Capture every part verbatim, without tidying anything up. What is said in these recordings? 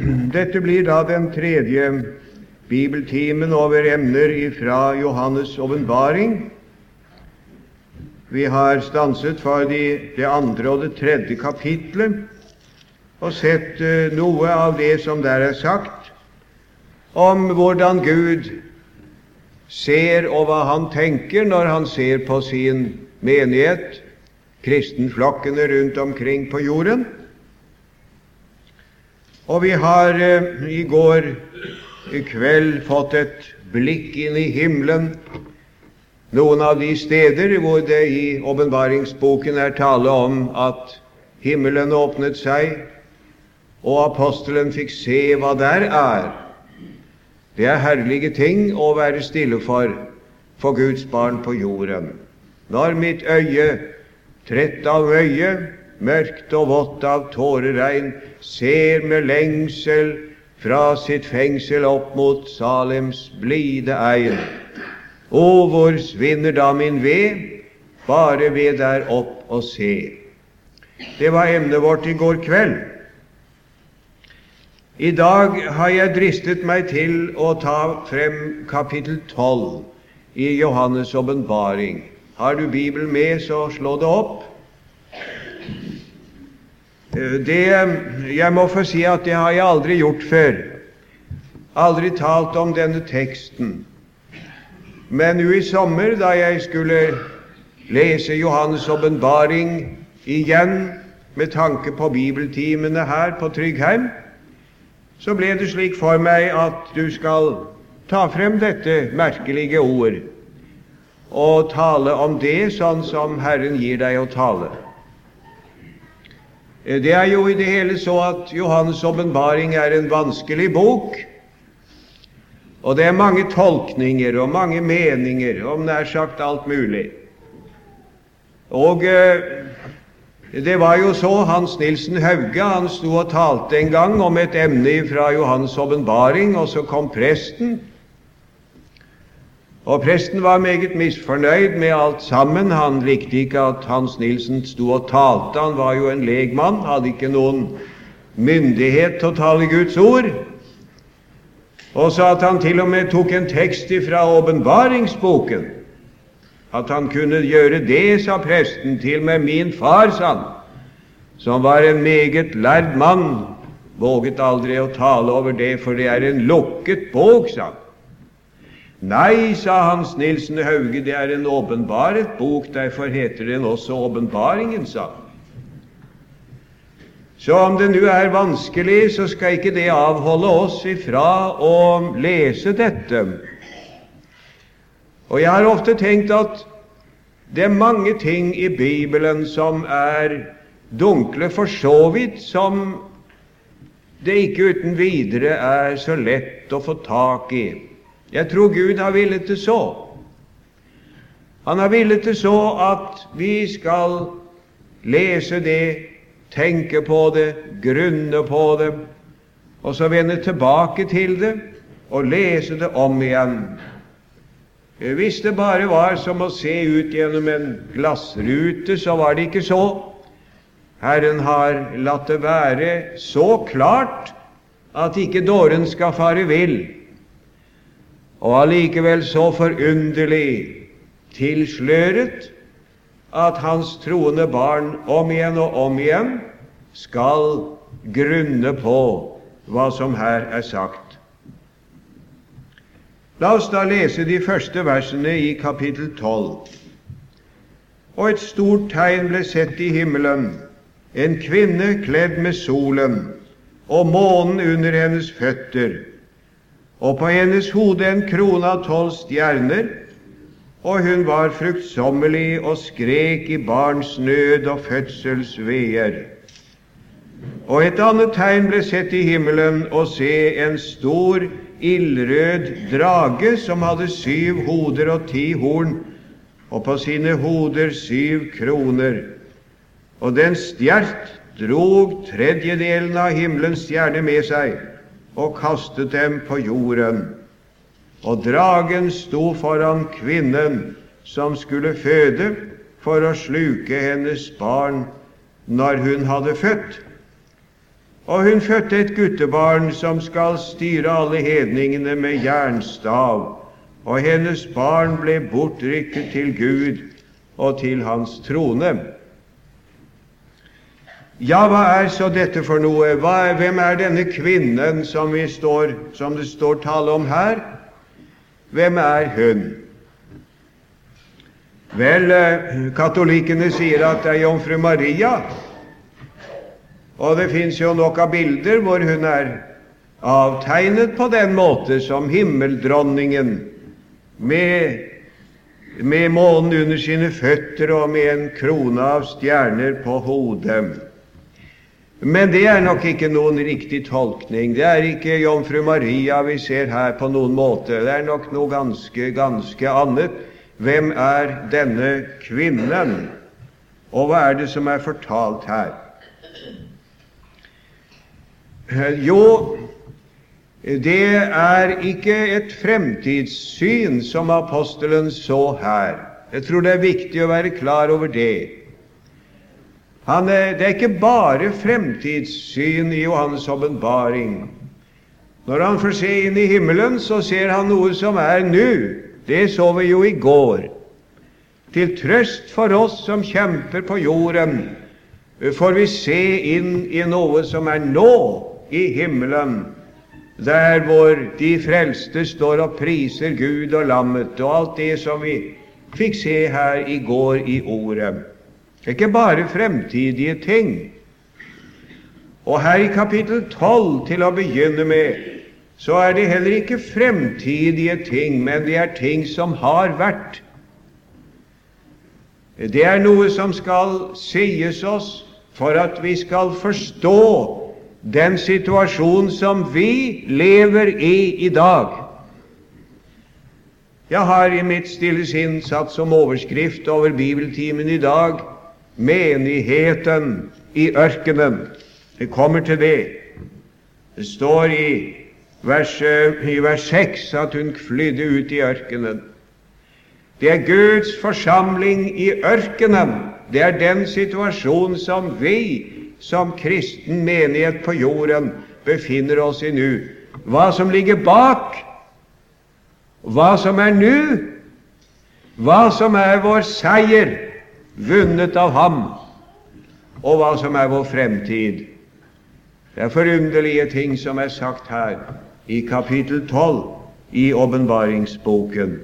Dette blir da den tredje bibeltimen over emner fra Johannes' åpenbaring. Vi har stanset for de, det andre og det tredje kapitlet og sett uh, noe av det som der er sagt om hvordan Gud ser og hva han tenker når han ser på sin menighet, kristenflokkene rundt omkring på jorden. Og vi har uh, i går i kveld fått et blikk inn i himmelen, noen av de steder hvor det i åpenbaringsboken er tale om at himmelen åpnet seg, og apostelen fikk se hva der er. Det er herlige ting å være stille for, for Guds barn på jorden. Når mitt øye, trett av øye, mørkt og vått av tåreregn, ser med lengsel fra sitt fengsel opp mot Salems blide egn. Og hvor svinner da min ved, bare ved der opp og se. Det var emnet vårt i går kveld. I dag har jeg dristet meg til å ta frem kapittel tolv i Johannes' åpenbaring. Har du Bibelen med, så slå det opp. Det, jeg må få si at det har jeg aldri gjort før. Aldri talt om denne teksten. Men nå i sommer, da jeg skulle lese Johannes' åpenbaring igjen med tanke på bibeltimene her på Tryggheim, så ble det slik for meg at du skal ta frem dette merkelige ord og tale om det sånn som Herren gir deg å tale. Det er jo i det hele så at Johannes' åpenbaring er en vanskelig bok, og det er mange tolkninger og mange meninger om nær sagt alt mulig. Og eh, det var jo så Hans Nilsen Hauge, han sto og talte en gang om et emne fra Johannes' åpenbaring, og så kom presten. Og presten var meget misfornøyd med alt sammen. Han likte ikke at Hans Nilsen sto og talte. Han var jo en legmann, hadde ikke noen myndighet til å tale Guds ord. Og så at han til og med tok en tekst fra åpenbaringsboken. At han kunne gjøre det, sa presten, til med min far, sa han, som var en meget lærd mann, våget aldri å tale over det, for det er en lukket bok, sa han. Nei, sa Hans Nilsen Hauge, det er en åpenbaret bok, derfor heter den også åpenbaringen, sa han. Så om det nå er vanskelig, så skal ikke det avholde oss ifra å lese dette. Og jeg har ofte tenkt at det er mange ting i Bibelen som er dunkle for så vidt, som det ikke uten videre er så lett å få tak i. Jeg tror Gud har villet det så. Han har villet det så at vi skal lese det, tenke på det, grunne på det, og så vende tilbake til det og lese det om igjen. Hvis det bare var som å se ut gjennom en glassrute, så var det ikke så. Herren har latt det være så klart at ikke dåren skal fare vill, og allikevel så forunderlig tilsløret at hans troende barn om igjen og om igjen skal grunne på hva som her er sagt. La oss da lese de første versene i kapittel tolv. Og et stort tegn ble sett i himmelen, en kvinne kledd med solen, og månen under hennes føtter, og på hennes hode en krone av tolv stjerner, og hun var fruktsommelig og skrek i barns nød og fødselsveer. Og et annet tegn ble sett i himmelen, og se en stor ildrød drage som hadde syv hoder og ti horn, og på sine hoder syv kroner. Og den stjert drog tredjedelen av himmelens stjerner med seg, og kastet dem på jorden. Og dragen sto foran kvinnen som skulle føde, for å sluke hennes barn når hun hadde født. Og hun fødte et guttebarn som skal styre alle hedningene med jernstav, og hennes barn ble bortrykket til Gud og til hans trone. Ja, hva er så dette for noe? Hva er, hvem er denne kvinnen som, vi står, som det står tale om her? Hvem er hun? Vel, katolikkene sier at det er jomfru Maria, og det finnes jo nok av bilder hvor hun er avtegnet på den måte som himmeldronningen, med, med månen under sine føtter og med en krone av stjerner på hodet. Men det er nok ikke noen riktig tolkning. Det er ikke jomfru Maria vi ser her på noen måte. Det er nok noe ganske, ganske annet. Hvem er denne kvinnen? Og hva er det som er fortalt her? Jo, det er ikke et fremtidssyn som apostelen så her. Jeg tror det er viktig å være klar over det. Han er, det er ikke bare fremtidssyn i Johannes åpenbaring. Når han får se inn i himmelen, så ser han noe som er nå. Det så vi jo i går. Til trøst for oss som kjemper på jorden, får vi se inn i noe som er nå i himmelen, der hvor de frelste står og priser Gud og lammet, og alt det som vi fikk se her i går i ordet. Det er ikke bare fremtidige ting. Og her i kapittel tolv, til å begynne med, så er det heller ikke fremtidige ting, men det er ting som har vært. Det er noe som skal sies oss for at vi skal forstå den situasjon som vi lever i i dag. Jeg har i mitt stille sinn satt som overskrift over bibeltimen i dag menigheten i ørkenen. Vi kommer til det. Det står i vers, i vers seks at hun flydde ut i ørkenen. Det er Guds forsamling i ørkenen. Det er den situasjon som vi som kristen menighet på jorden befinner oss i nå. Hva som ligger bak, hva som er nå, hva som er vår seier vunnet av ham, og hva som er vår fremtid. Det er forunderlige ting som er sagt her i kapittel tolv i åpenbaringsboken.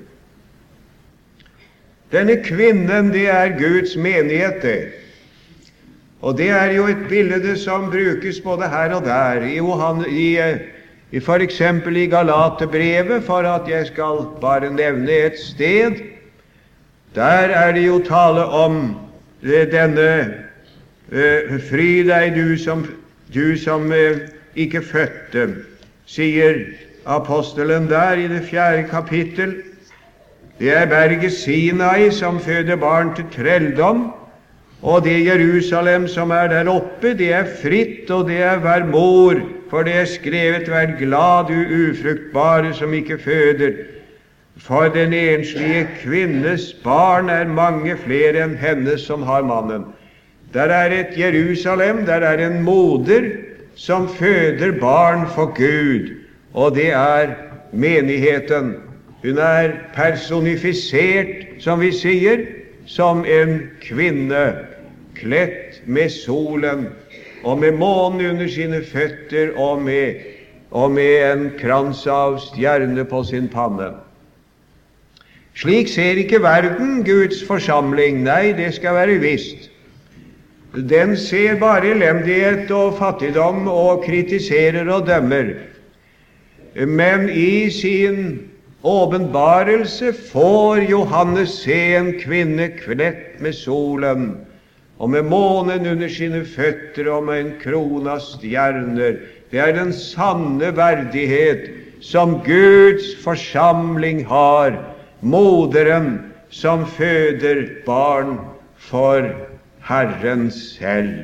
Denne kvinnen, det er Guds menighet, det. Og det er jo et bilde som brukes både her og der, i, i, i for eksempel i Galaterbrevet, for at jeg skal bare nevne et sted. Der er det jo tale om denne uh, fry deg, du som, du som uh, ikke fødte, sier apostelen der i det fjerde kapittel. Det er berget Sinai som føder barn til trelldom, og det Jerusalem som er der oppe, det er fritt, og det er hver mor, for det er skrevet, vær glad, du ufruktbare som ikke føder. For den enslige kvinnes barn er mange flere enn henne som har mannen. Der er et Jerusalem, der er en moder som føder barn for Gud, og det er menigheten. Hun er personifisert, som vi sier, som en kvinne, kledd med solen, og med månen under sine føtter, og med, og med en krans av stjerne på sin panne. Slik ser ikke verden Guds forsamling. Nei, det skal være visst. Den ser bare elendighet og fattigdom og kritiserer og dømmer. Men i sin åpenbarelse får Johannes se en kvinne kledd med solen, og med månen under sine føtter, og med en krone av stjerner. Det er den sanne verdighet som Guds forsamling har, moderen som føder barn for Herren selv.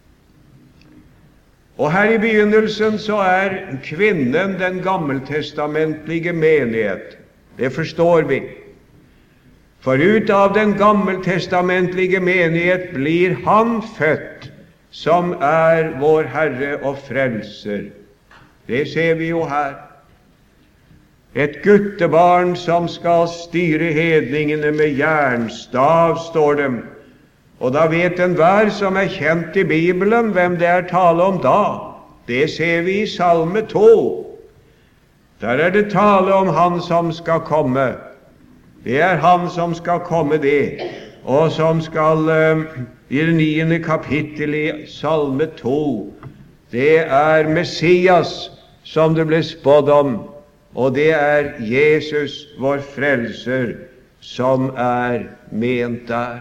Og her i begynnelsen så er kvinnen den gammeltestamentlige menighet. Det forstår vi. For ut av den gammeltestamentlige menighet blir han født som er vår Herre og Frelser. Det ser vi jo her. Et guttebarn som skal styre hedningene med jernstav, står det. Og da vet enhver som er kjent i Bibelen, hvem det er tale om da. Det ser vi i Salme to. Der er det tale om han som skal komme. Det er han som skal komme, det, og som skal uh, i det niende kapittel i Salme to, det er Messias som det ble spådd om, og det er Jesus, vår Frelser, som er ment der.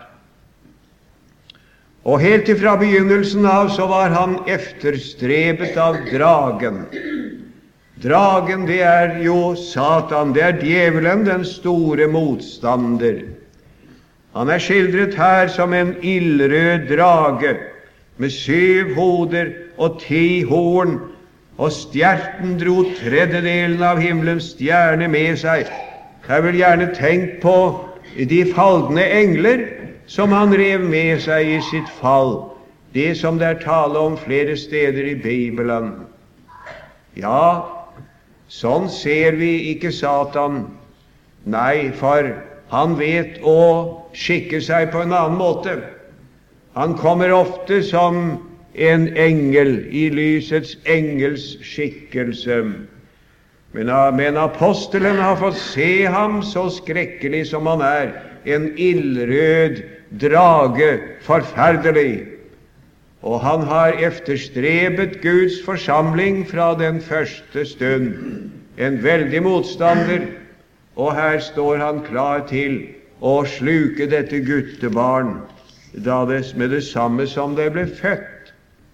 Og helt ifra begynnelsen av så var han efterstrebet av dragen. Dragen, det er jo Satan, det er djevelen, den store motstander. Han er skildret her som en ildrød drage, med syv hoder og ti horn, og stjerten dro tredjedelen av himmelens stjerne med seg. Jeg vil gjerne tenke på de falne engler, som han rev med seg i sitt fall, det som det er tale om flere steder i Bibelen. Ja, sånn ser vi ikke Satan. Nei, for han vet å skikke seg på en annen måte. Han kommer ofte som en engel i lysets engels skikkelse. Men, men apostelen har fått se ham så skrekkelig som han er, en ildrød drage, forferdelig. Og han har efterstrebet Guds forsamling fra den første stund. En veldig motstander, og her står han klar til å sluke dette guttebarn da det med det samme som det ble født.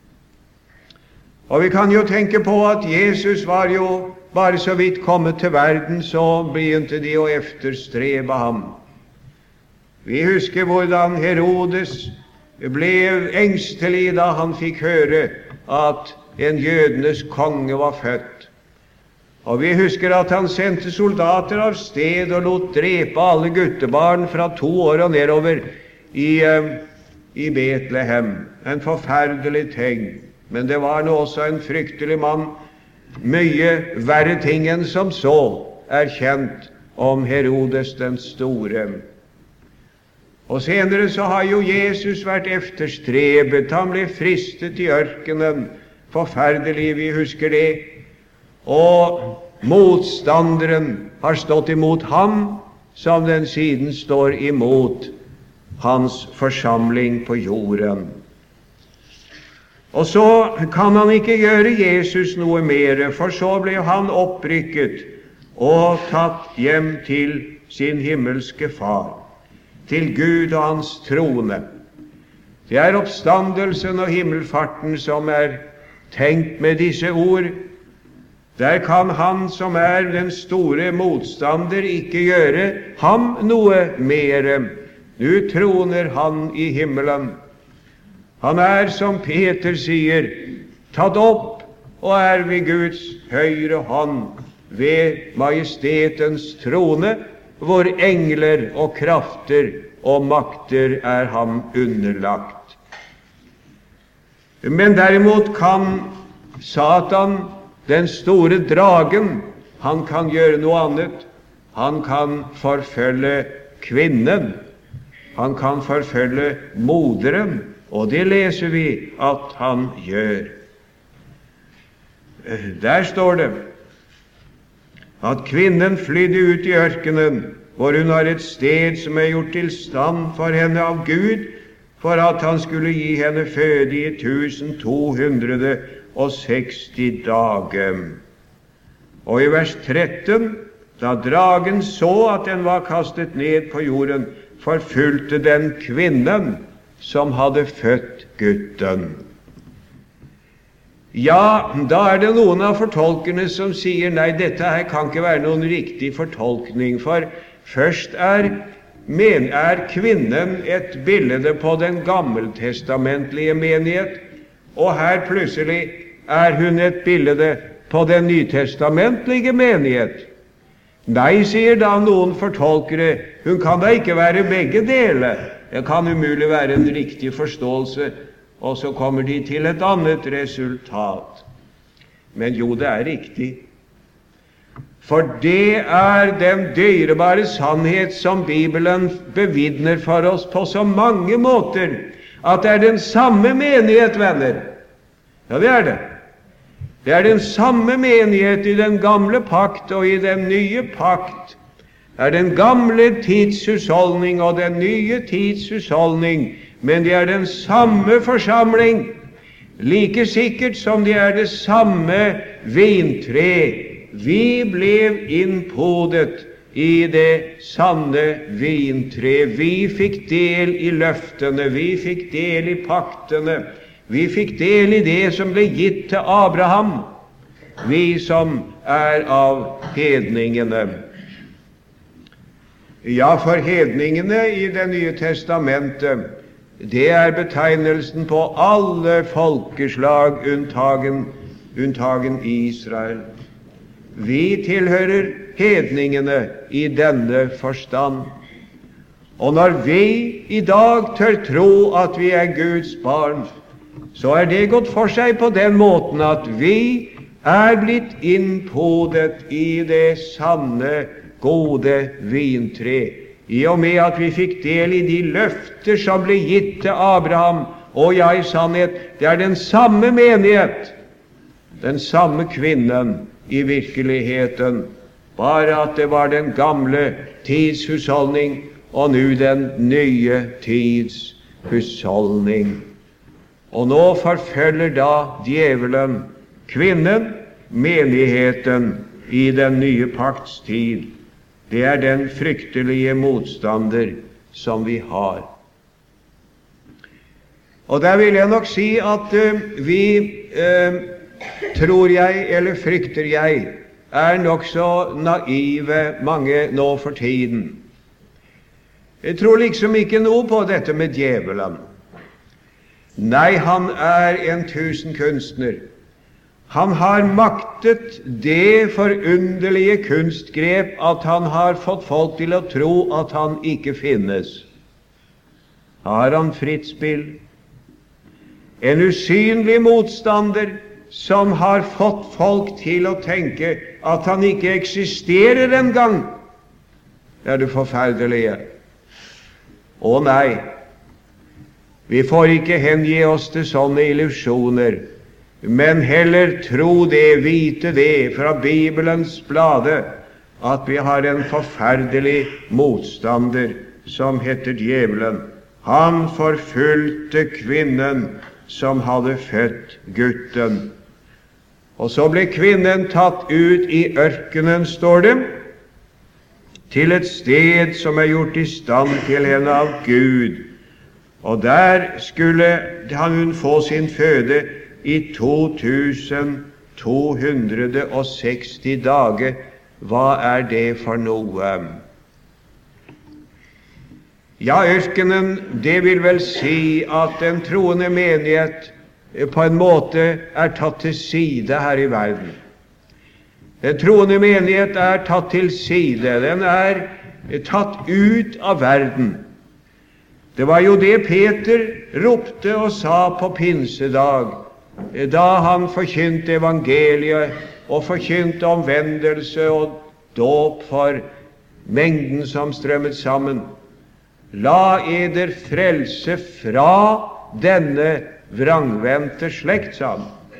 Og vi kan jo tenke på at Jesus var jo bare så vidt kommet til verden, så begynte de å efterstrebe ham. Vi husker hvordan Herodes ble engstelig da han fikk høre at en jødenes konge var født. Og vi husker at han sendte soldater av sted og lot drepe alle guttebarn fra to år og nedover i, uh, i Betlehem. En forferdelig ting. Men det var nå også en fryktelig mann. Mye verre ting enn som så er kjent om Herodes den store. Og senere så har jo Jesus vært efterstrebet. Han ble fristet i ørkenen. Forferdelig, vi husker det. Og motstanderen har stått imot ham, som den siden står imot hans forsamling på jorden. Og så kan han ikke gjøre Jesus noe mer, for så ble han opprykket og tatt hjem til sin himmelske far, til Gud og hans trone. Det er oppstandelsen og himmelfarten som er tenkt med disse ord. Der kan han som er den store motstander ikke gjøre ham noe mere. Nå troner han i himmelen. Han er, som Peter sier, tatt opp og er ved Guds høyre hånd, ved majestetens trone, hvor engler og krafter og makter er ham underlagt. Men derimot kan Satan, den store dragen, han kan gjøre noe annet. Han kan forfølge kvinnen. Han kan forfølge moderen, og det leser vi at han gjør. Der står det at kvinnen flydde ut i ørkenen, hvor hun har et sted som er gjort til stand for henne av Gud, for at han skulle gi henne føde i tusen to hundre og seksti dager. Og i vers tretten, da dragen så at den var kastet ned på jorden, forfulgte den kvinnen som hadde født gutten. Ja, da er det noen av fortolkerne som sier, nei, dette her kan ikke være noen riktig fortolkning, for først er, men er kvinnen et bilde på den gammeltestamentlige menighet, og her plutselig er hun et bilde på den nytestamentlige menighet. Nei, sier da noen fortolkere, hun kan da ikke være begge deler. Det kan umulig være en riktig forståelse. og så kommer de til et annet resultat. Men jo, det er riktig. For det er den dyrebare sannhet som Bibelen bevidner for oss på så mange måter, at det er den samme menighet, venner. Ja, det er det. Det er den samme menighet i den gamle pakt og i den nye pakt. Det er den gamle tids husholdning og den nye tids husholdning, men det er den samme forsamling, like sikkert som det er det samme vintre. Vi ble innpodet i det sanne vintre. Vi fikk del i løftene, vi fikk del i paktene, vi fikk del i det som ble gitt til Abraham, vi som er av hedningene. Ja, for hedningene i Det nye testamentet, det er betegnelsen på alle folkeslag unntagen, unntagen Israel. Vi tilhører hedningene i denne forstand. Og når vi i dag tør tro at vi er Guds barn, så er det gått for seg på den måten at vi er blitt innpodet i det sanne, gode vintre, i og med at vi fikk del i de løfter som ble gitt til Abraham. Og ja, i sannhet, det er den samme menighet, den samme kvinnen i virkeligheten, bare at det var den gamle tids husholdning, og nå den nye tids husholdning. Og nå forfølger da djevelen kvinnen, menigheten, i den nye pakts tid. Det er den fryktelige motstander som vi har. Og der vil jeg nok si at uh, vi, uh, tror jeg, eller frykter jeg, er nok så naive mange nå for tiden. Jeg tror liksom ikke noe på dette med djevelen. Nei, han er en tusenkunstner. Han har maktet det forunderlige kunstgrep at han har fått folk til å tro at han ikke finnes. Har han fritt spill? En usynlig motstander som har fått folk til å tenke at han ikke eksisterer en gang. Det er det forferdelige. Å nei, vi får ikke hengi oss til sånne illusjoner, men heller tro det, vite det fra Bibelens blade, at vi har en forferdelig motstander som heter djevelen. Han forfulgte kvinnen som hadde født gutten. Og så ble kvinnen tatt ut i ørkenen, står det, til et sted som er gjort i stand til henne av Gud. Og der skulle hun få sin føde i to tusen to hundre og seksti dager. Hva er det for noe? Ja, ørkenen, det vil vel si at den troende menighet på en måte er tatt til side her i verden. Den troende menighet er tatt til side, den er tatt ut av verden. Det var jo det Peter ropte og sa på pinsedag, da han forkynte evangeliet og forkynte omvendelse og dåp for mengden som strømmet sammen. La eder frelse fra denne vrangvendte slekt, sa han.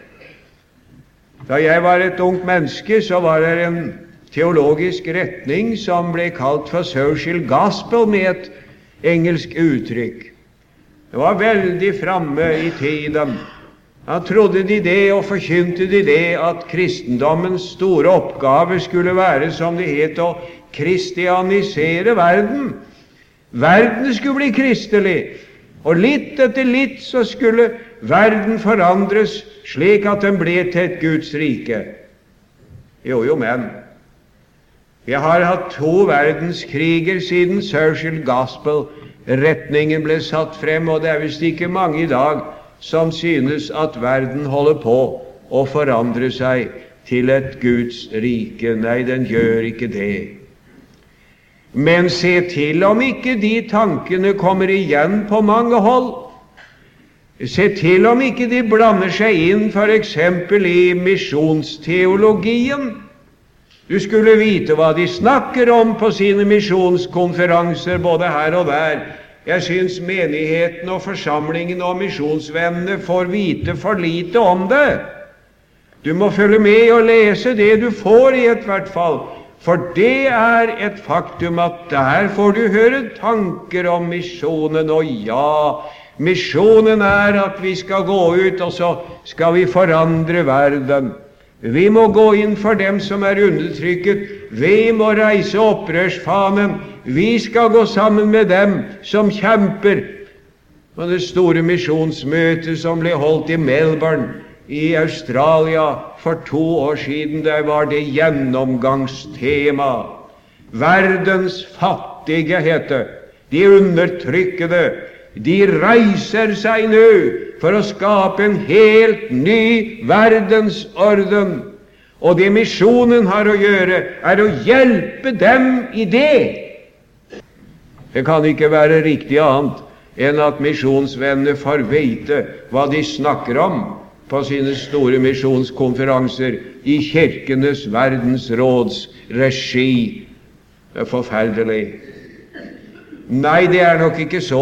Da jeg var et ungt menneske, så var det en teologisk retning som ble kalt for social gospel, med et engelsk uttrykk. Det var veldig framme i tiden. Da trodde de det og forkynte de det, at kristendommens store oppgave skulle være, som det het, å kristianisere verden. Verden skulle bli kristelig, og litt etter litt så skulle verden forandres slik at den ble til et Guds rike. Jo, jo, men jeg har hatt to verdenskriger siden social gospel-retningen ble satt frem, og det er visst ikke mange i dag som synes at verden holder på å forandre seg til et Guds rike. Nei, den gjør ikke det. Men se til om ikke de tankene kommer igjen på mange hold. Se til om ikke de blander seg inn for eksempel i misjonsteologien. Du skulle vite hva de snakker om på sine misjonskonferanser, både her og der. Jeg synes menigheten og forsamlingen og misjonsvennene får vite for lite om det. Du må følge med og lese det du får i et hvert fall, for det er et faktum at der får du høre tanker om misjonen. Og ja, misjonen er at vi skal gå ut, og så skal vi forandre verden. Vi må gå inn for dem som er undertrykket. Vi må reise opprørsfanen. Vi skal gå sammen med dem som kjemper. Og det store misjonsmøtet som ble holdt i Melbourne i Australia for to år siden, der var det gjennomgangstema. Verdens fattige, het det. De undertrykkede. De reiser seg nå for å skape en helt ny verdensorden. Og det misjonen har å gjøre, er å hjelpe dem i det. Det kan ikke være riktig annet enn at misjonsvennene får vite hva de snakker om på sine store misjonskonferanser i Kirkenes verdensråds regi. Det er forferdelig. Nei, det er nok ikke så.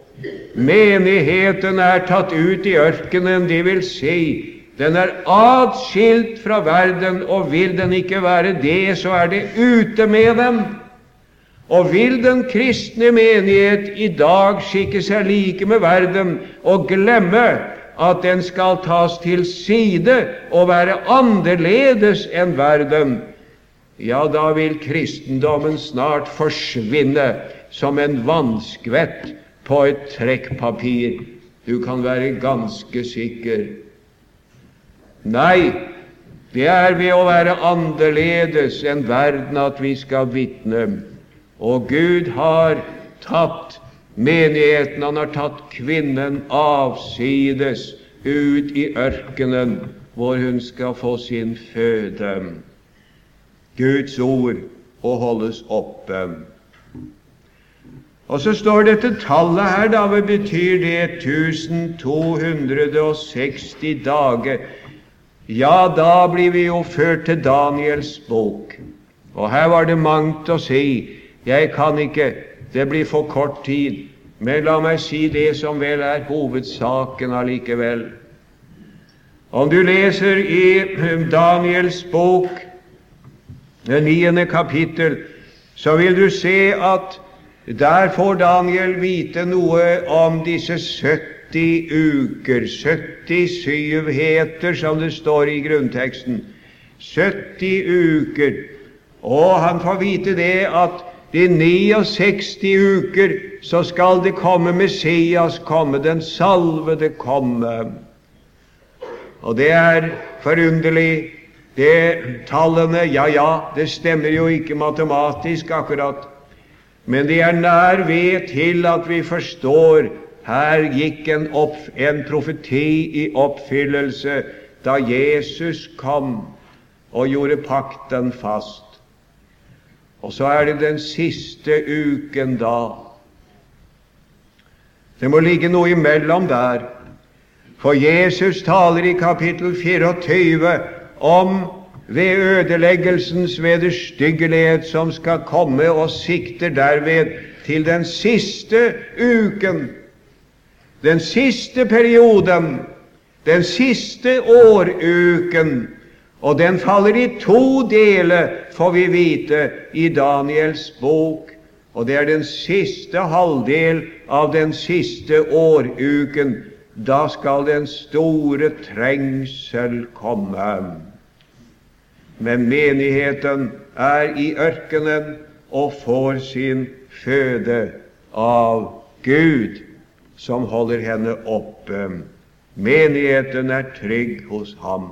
Menigheten er tatt ut i ørkenen, det vil si, den er atskilt fra verden, og vil den ikke være det, så er det ute med den. Og vil den kristne menighet i dag skikke seg like med verden og glemme at den skal tas til side og være annerledes enn verden, ja, da vil kristendommen snart forsvinne som en vannskvett på et trekkpapir. Du kan være ganske sikker. Nei, det er ved å være annerledes enn verden at vi skal vitne. Og Gud har tatt menigheten, han har tatt kvinnen avsides ut i ørkenen, hvor hun skal få sin føde. Guds ord å holdes oppe. Og så står dette tallet her, da betyr det tusen to hundre og seksti dager. Ja, da blir vi jo ført til Daniels bok. Og her var det mangt å si. Jeg kan ikke, det blir for kort tid, men la meg si det som vel er hovedsaken allikevel. Om du leser i Daniels bok, det niende kapittel, så vil du se at der får Daniel vite noe om disse sytti uker, sytti syvheter, som det står i grunnteksten. sytti uker. Og han får vite det at de sekstini uker så skal det komme Messias komme, den salvede komme. Og det er forunderlig. Det tallene, ja, ja, det stemmer jo ikke matematisk akkurat, men det er nær ved til at vi forstår, her gikk en, opp, en profeti i oppfyllelse da Jesus kom og gjorde pakten fast. Og så er det den siste uken da. Det må ligge noe imellom der, for Jesus taler i kapittel fireogtyve om ved ødeleggelsens vederstyggelighet som skal komme, og sikter derved til den siste uken, den siste perioden, den siste åruken, og den faller i to deler, får vi vite i Daniels bok, og det er den siste halvdel av den siste åruken. Da skal den store trengsel komme. Men menigheten er i ørkenen og får sin føde av Gud, som holder henne oppe. Menigheten er trygg hos ham.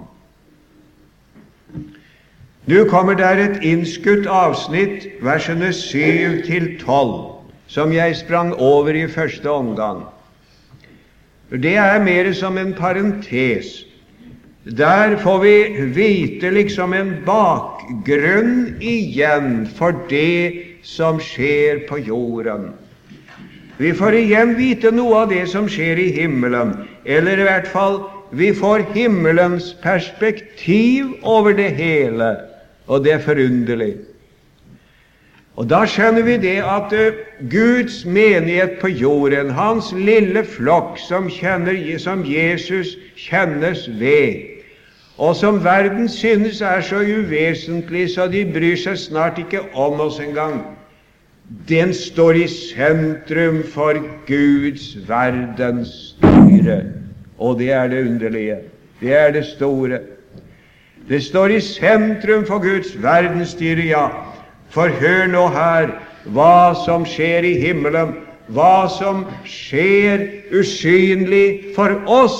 Nå kommer der et innskutt avsnitt, versene syv til tolv, som jeg sprang over i første omgang. Det er mer som en parentes. Der får vi vite liksom en bakgrunn igjen for det som skjer på jorden. Vi får igjen vite noe av det som skjer i himmelen. eller i hvert fall vi får himmelens perspektiv over det hele, og det er forunderlig. Og da skjønner vi det at uh, Guds menighet på jorden, hans lille flokk som, kjenner, som Jesus kjennes ved, og som verden synes er så uvesentlig, så de bryr seg snart ikke om oss engang, den står i sentrum for Guds verdensstyre. Og det er det underlige. Det er det store. Det står i sentrum for Guds verdensstyre, ja. For hør nå her hva som skjer i himmelen, hva som skjer usynlig for oss.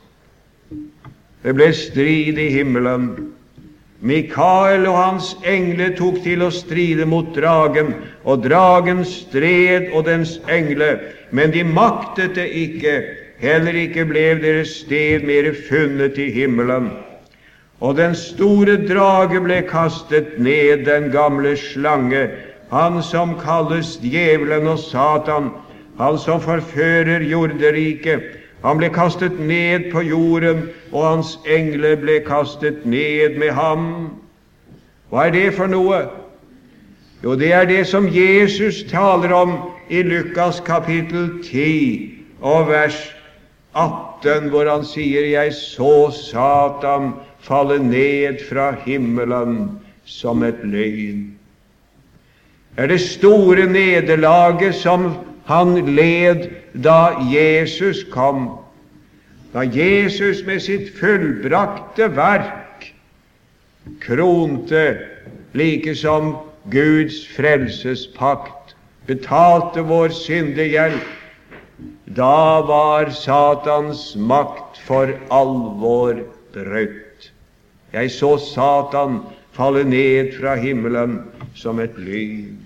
Det ble strid i himmelen. Mikael og hans engler tok til å stride mot dragen, og dragen stred og dens engler, men de maktet det ikke, heller ikke ble deres sted mer funnet i himmelen. Og den store drage ble kastet ned, den gamle slange, han som kalles djevelen og Satan, han som forfører jorderiket. Han ble kastet ned på jorden, og hans engler ble kastet ned med ham. Hva er det for noe? Jo, det er det som Jesus taler om i Lukas kapittel ti og vers atten, hvor han sier, jeg så Satan falle ned fra himmelen som et lyn. Er det store nederlaget som han led da Jesus kom, da Jesus med sitt fullbrakte verk kronte, like som Guds frelsespakt, betalte vår syndegjeld. Da var Satans makt for alvor brutt. Jeg så Satan falle ned fra himmelen som et lyn.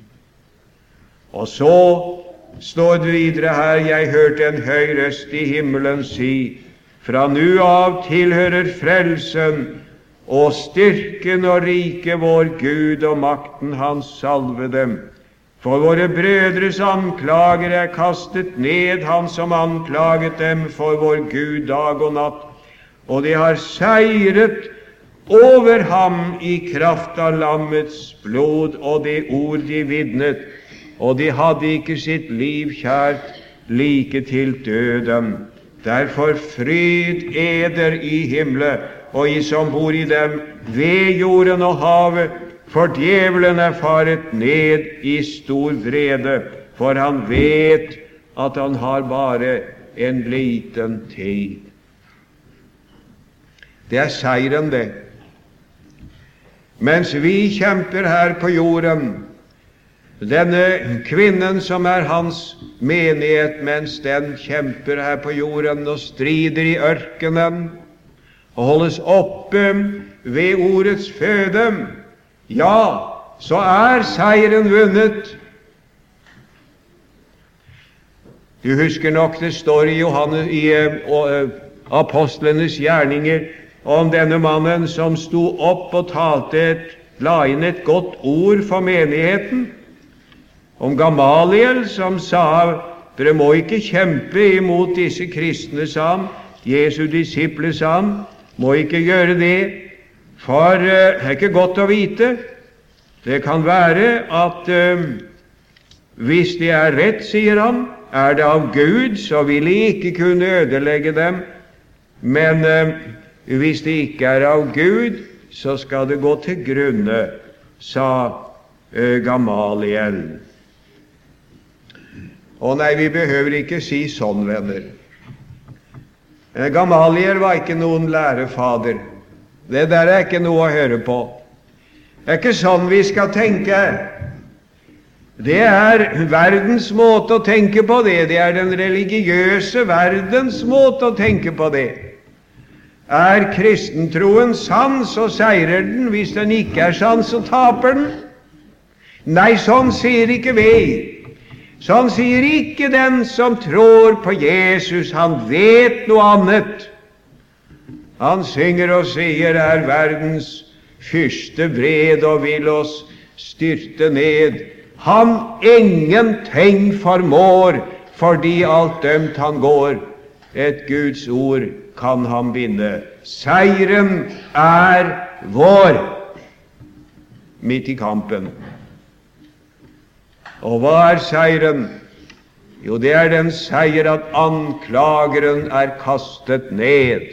Og så står det videre her, jeg hørte en høy røst i himmelen si, fra nu av tilhører frelsen og styrken og rike vår Gud og makten hans salvede. For våre brødres anklager er kastet ned, han som anklaget dem for vår Gud dag og natt, og de har seiret over ham i kraft av lammets blod og det ord de vidnet, og de hadde ikke sitt liv kjært like til døden. Derfor fryd eder i himmelen, og I som bor i dem, ved jorden og havet, for djevelen er faret ned i stor vrede, for han vet at han har bare en liten tid. Det er seieren, det. Mens vi kjemper her på jorden, denne kvinnen som er hans menighet, mens den kjemper her på jorden og strider i ørkenen og holdes oppe ved ordets føde, ja, så er seieren vunnet. Du husker nok det står i, Johannes, i uh, apostlenes gjerninger om denne mannen som sto opp og talte et, la inn et godt ord for menigheten, om Gamaliel som sa, dere må ikke kjempe imot disse kristne, sa han, Jesu disipler, sa han, må ikke gjøre det, for uh, det er ikke godt å vite. Det kan være at uh, hvis det er rett, sier han, er det av Gud, så vil jeg ikke kunne ødelegge dem, men uh, hvis det ikke er av Gud, så skal det gå til grunne, sa uh, Gamaliel. Å nei, vi behøver ikke si sånn, venner. Gamaliel var ikke noen lærefader. Det der er ikke noe å høre på. Det er ikke sånn vi skal tenke. Det er verdens måte å tenke på det. Det er den religiøse verdens måte å tenke på det. Er kristentroen sann, så seirer den. Hvis den ikke er sann, så taper den. Nei, sånn sier ikke vi. Sånn sier ikke den som tror på Jesus. Han vet noe annet. Han synger og sier, er verdens fyrste vred og vil oss styrte ned. Han ingenting formår, fordi alt dømt han går. et Guds ord kan ham vinne. Seieren er vår midt i kampen. Og hva er seieren? Jo, det er den seier at anklageren er kastet ned.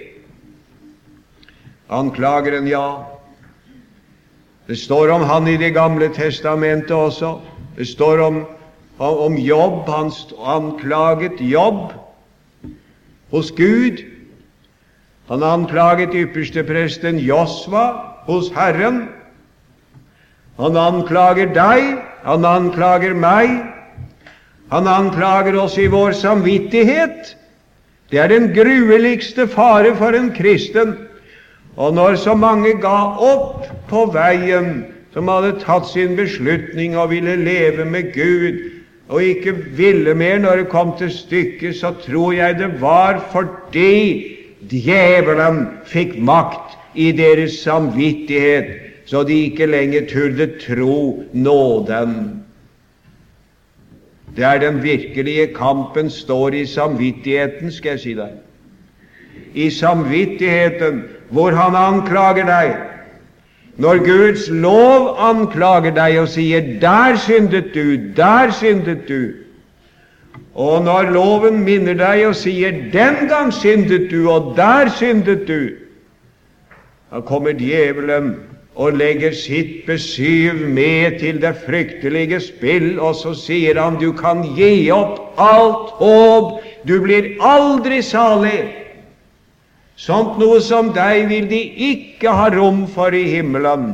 Anklageren, ja. Det står om han i Det gamle testamentet også. Det står om, om Jobb. Han anklaget Jobb hos Gud. Han anklaget ypperstepresten Josva hos Herren. Han anklager deg, han anklager meg, han anklager oss i vår samvittighet. Det er den grueligste fare for en kristen. Og når så mange ga opp på veien, som hadde tatt sin beslutning og ville leve med Gud, og ikke ville mer når det kom til stykket, så tror jeg det var fordi djevelen fikk makt i deres samvittighet, så de ikke lenger turde tro nåden. Det er den virkelige kampen står i samvittigheten, skal jeg si deg. I samvittigheten, hvor han anklager deg. Når Guds lov anklager deg og sier, der syndet du, der syndet du. Og når loven minner deg og sier, den gang syndet du, og der syndet du, da kommer djevelen og legger sitt besyv med til det fryktelige spill, og så sier han, du kan gi opp alt håp, du blir aldri salig. Sånt noe som deg vil de ikke ha rom for i himmelen.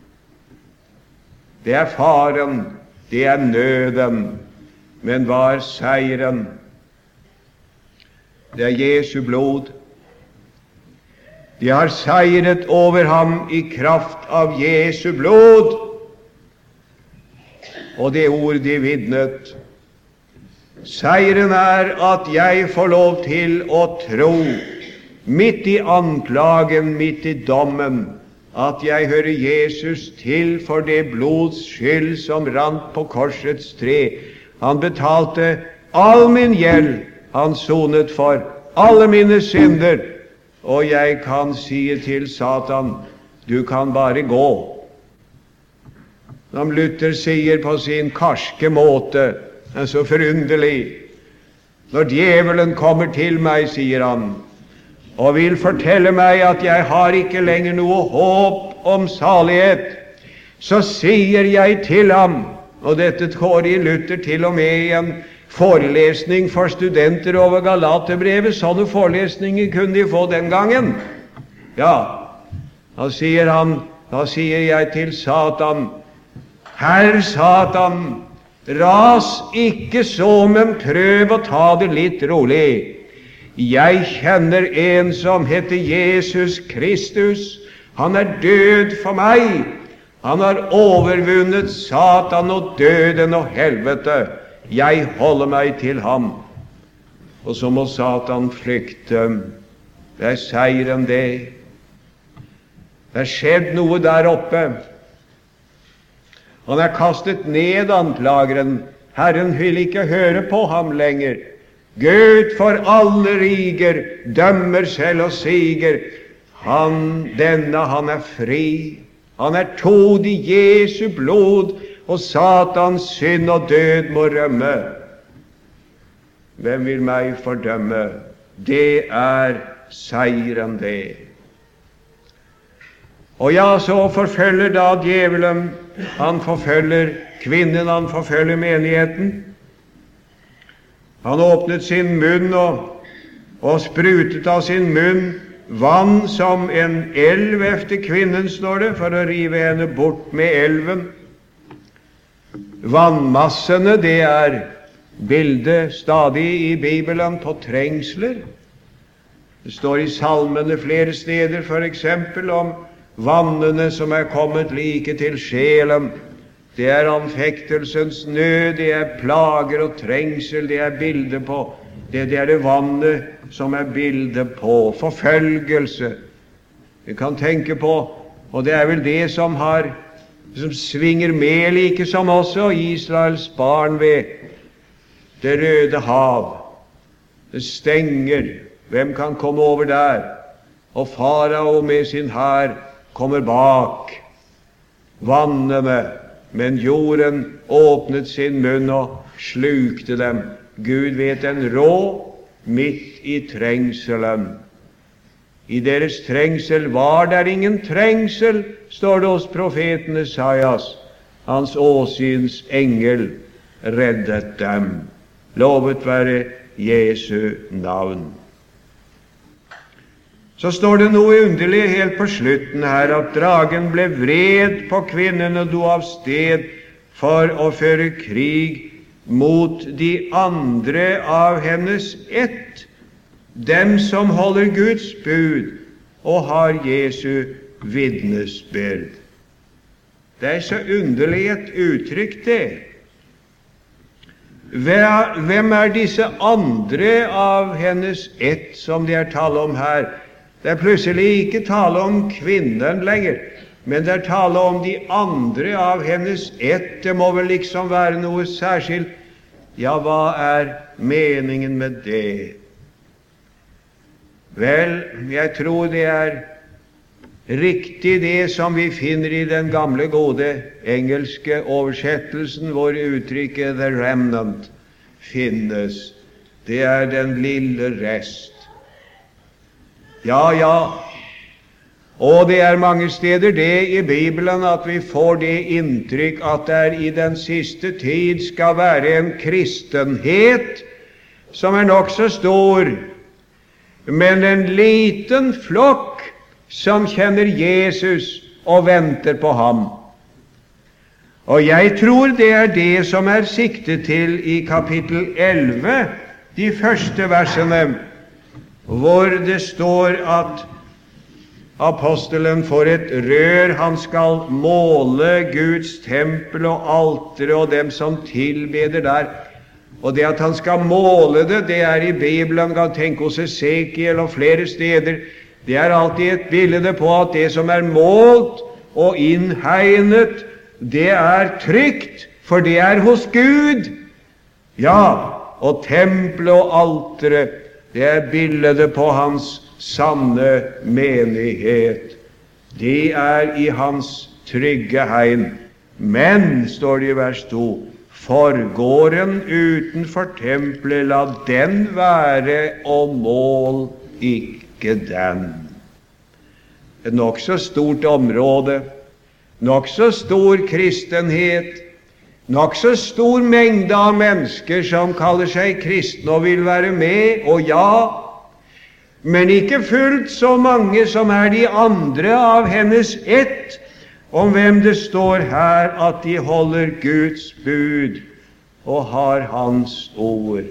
Det er faren, det er nøden, men hva er seieren? Det er Jesu blod. De har seiret over ham i kraft av Jesu blod, og det ord de vidnet. Seieren er at jeg får lov til å tro, midt i anklagen, midt i dommen, at jeg hører Jesus til for det blods skyld som rant på korsets tre. Han betalte all min gjeld, han sonet for alle mine synder, og jeg kan si til Satan, du kan bare gå. Som Luther sier på sin karske måte, er så forunderlig. Når djevelen kommer til meg, sier han, og vil fortelle meg at jeg har ikke lenger noe håp om salighet, så sier jeg til ham, og dette går i Luther til og med i en forelesning for studenter over Galaterbrevet. Sånne forelesninger kunne de få den gangen. Ja, da sier han, da sier jeg til Satan, Herr Satan, ras ikke så, men prøv å ta det litt rolig. Jeg kjenner en som heter Jesus Kristus. Han er død for meg. Han har overvunnet Satan og døden og helvete. Jeg holder meg til ham. Og så må Satan flykte. Det er seieren, det. Det er skjedd noe der oppe. Han er kastet ned, anklageren. Herren vil ikke høre på ham lenger. Gud for alle riger dømmer selv og siger. Han, denne, han er fri. Han er tod i Jesu blod, og Satans synd og død må rømme. Hvem vil meg fordømme? Det er seieren, det. Og ja, så forfølger da djevelen. Han forfølger kvinnen, han forfølger menigheten. Han åpnet sin munn og, og sprutet av sin munn vann som en elv efter kvinnen, står det, for å rive henne bort med elven. Vannmassene, det er bildet stadig i Bibelen på trengsler. Det står i salmene flere steder for eksempel om vannene som er kommet like til sjelen. Det er anfektelsens nød, det er plager og trengsel, det er bildet på. Det, det er det vannet som er bildet på. Forfølgelse. Vi kan tenke på, og det er vel det som har, som svinger med like som også Israels barn ved det røde hav. Det stenger Hvem kan komme over der? Og farao med sin hær kommer bak vannene, men jorden åpnet sin munn og slukte dem. Gud vet en råd midt i trengselen. I deres trengsel var der ingen trengsel, står det hos profeten Esaias. Hans åsyns engel reddet dem. Lovet være Jesu navn. Så står det noe underlig helt på slutten her, at dragen ble vred på kvinnen og dro av sted for å føre krig mot de andre av hennes ett, dem som holder Guds bud og har Jesu vitnesbyrd. Det er så underlig et uttrykk, det. Hvem er disse andre av hennes ett som det er tale om her? Det er plutselig ikke tale om kvinnen lenger, men det er tale om de andre av hennes ett. Det må vel liksom være noe særskilt. Ja, hva er meningen med det? Vel, jeg tror det er riktig det som vi finner i den gamle, gode engelske oversettelsen, hvor uttrykket «the remnant» finnes. Det er den lille rest. Ja, ja, og det er mange steder det i Bibelen at vi får det inntrykk at det i den siste tid skal være en kristenhet som er nok så stor, men en liten flokk som kjenner Jesus og venter på ham. Og jeg tror det er det som er siktet til i kapittel elleve, de første versene, hvor det står at apostelen får et rør, han skal måle Guds tempel og altere og dem som tilbeder der. Og det at han skal måle det, det er i Bibelen, kan tenke hos Esekiel og flere steder. Det er alltid et bilde på at det som er målt og innhegnet, det er trygt, for det er hos Gud. Ja, og tempelet og alteret, det er bildet på hans sanne menighet. De er i hans trygge hegn. Men, står det i vers to, forgården utenfor tempelet, la den være, og mål ikke den. Et nok så stort område, nok så stor kristenhet, nok så stor mengde av mennesker som kaller seg kristne og vil være med, og ja, men ikke fullt så mange som er de andre av hennes ett, om hvem det står her at de holder Guds bud og har Hans ord.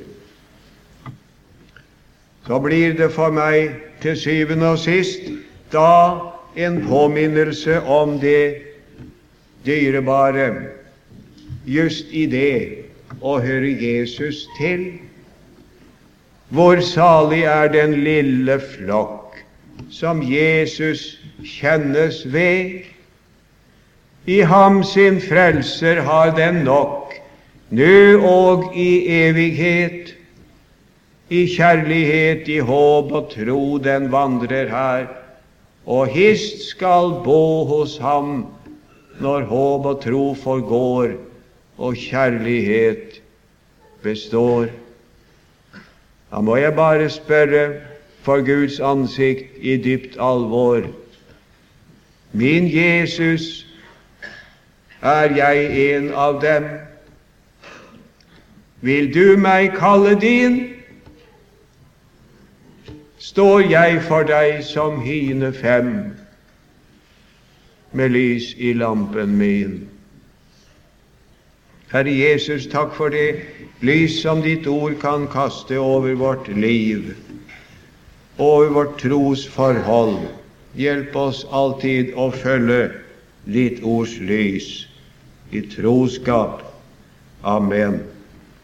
Så blir det for meg til syvende og sist da en påminnelse om det dyrebare just i det å høre Jesus til. Hvor salig er den lille flokk som Jesus kjennes ved. I ham sin frelser har den nok, nå og i evighet. I kjærlighet, i håp og tro den vandrer her, og hist skal bo hos ham når håp og tro forgår og kjærlighet består. Da må jeg bare spørre for Guds ansikt i dypt alvor. Min Jesus, er jeg en av dem? Vil du meg kalle din? Står jeg for deg som hine fem, med lys i lampen min? Herre Jesus, takk for det lys som ditt ord kan kaste over vårt liv, over vårt trosforhold. Hjelp oss alltid å følge ditt ords lys i troskap. Amen.